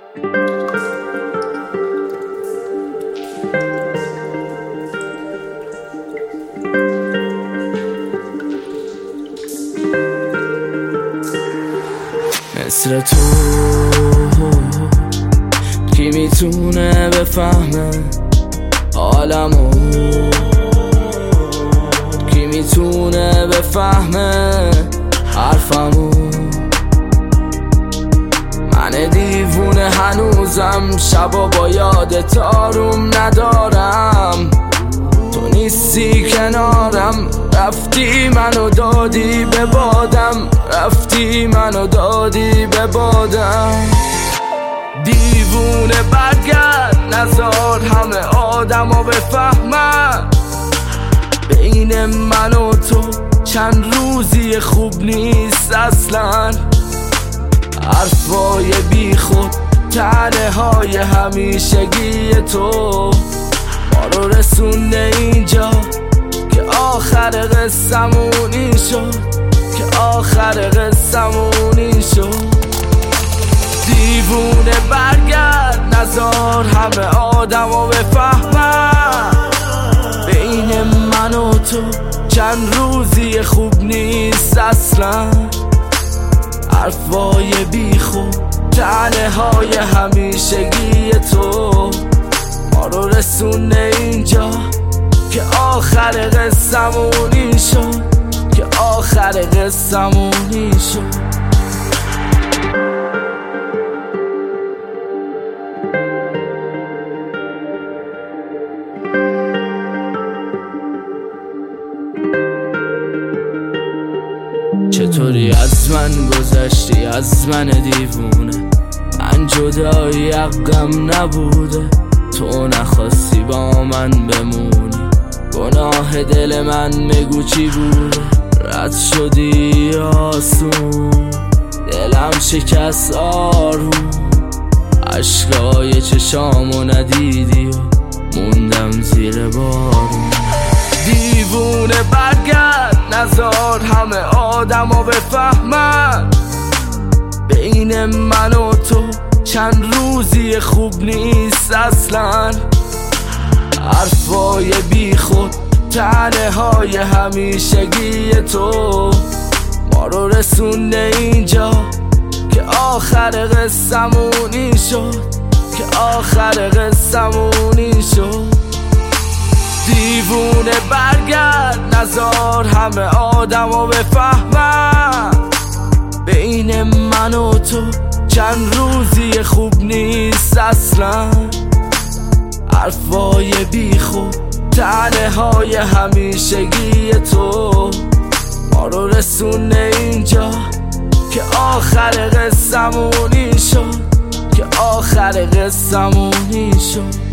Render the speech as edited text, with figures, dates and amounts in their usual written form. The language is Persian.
مثل تو کی میتونه بفهمه حالمو، کی میتونه بفهمه حرفمو. من دیوونه هنوزم شبا با یادت آروم ندارم. تو نیستی کنارم، رفتی منو دادی به بادم، رفتی منو دادی به بادم. دیوونه برگرد نزار همه آدمو بفهمن، بین من و تو چند روزی خوب نیست اصلا. حرفای بی خود طعنه های همیشگی تو ما رو رسونده اینجا که آخر قصه‌مون این شد، که آخر قصه‌مون این شد. دیوونه برگرد نزار همه آدمو بفهمن، بین من و تو چند روزی خوب نیست اصلا. حرفای بی خود طعنه های همیشگی تو ما رو رسونه اینجا که آخر قصه‌مون این شد، که آخر قصه‌مون این شد. چطوری از من گذشتی، از من دیوونه؟ من جدایی حقم نبوده، تو نخواستی با من بمونی. گناه دل من میگو چی بوده؟ رد شدی آسون، دلم شکست آروم. عشقای چشامو ندیدی و موندم زیر بارون. دیوونه برگرد نزار همه آدمو بفهمن، بین من و تو چند روزی خوب نیست اصلا. حرفای بی خود طعنه های همیشگی تو ما رو رسونده اینجا که آخر قصه‌مون این شد، که آخر قصه‌مون این شد. دیوونه برگرد نزار همه آدمو بفهمن، بین من و تو چند روزی خوب نیست اصلا. حرفای بی خود طعنه های همیشگی تو ما رو رسونه اینجا که آخر قصه‌مون این شد، که آخر قصه‌مون این شد.